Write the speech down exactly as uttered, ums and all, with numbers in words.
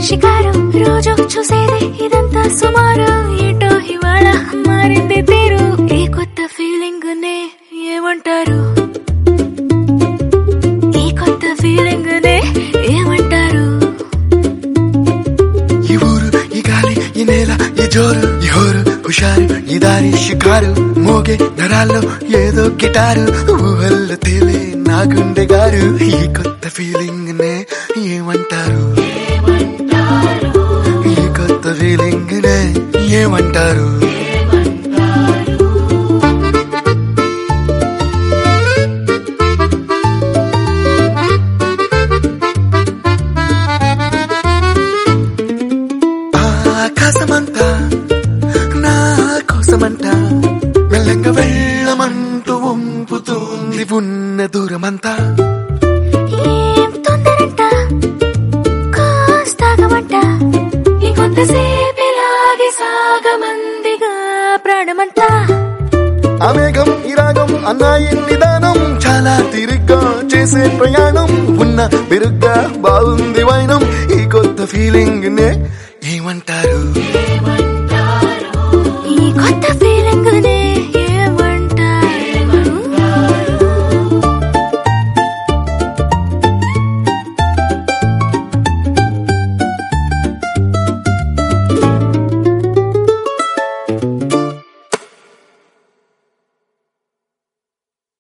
షికారు రోజు చూసేది ఇదంతా సుమారు ఏటో ఇవాళ మారింది తీరు ఈ కొత్త ఫీలింగ్ నే ఏమంటారు ఈ కొత్త ఫీలింగ్ నే ఏమంటారు ఈ ఊరు ఈ గాలి ఈ నేల ఈ జోరు ఈ హోరు హుషారు ఈ దారి షికారు మోగే నరాల్లో ఏదో గిటారు ఊహల్లో తేలే నా గుండె గారు ఈ కొత్త ఫీలింగ్ నే ఏమంటారు ఈ కొత్త ఫీలింగ్ నే ఏమంటారు ఆకాశమంతా నా కోసమంతా మెల్లంగా వెళ్ళమంటూ వంపుతుంది ఉన్న దూరమంతా ఏం తొందరంట కాస్తాగమంట ఇంకొంతసేపిలాగే సాగమందిగా ప్రాణమంతా ఆ మేఘం ఈ రాగం అన్నాయి నిదానం చాలా తిరిగ్గా చేసే ప్రయాణం ఉన్న మెరుగ్గా బాగుంది వైనం ఈ కొత్త ఫీలింగ్ నే ఏమంటారు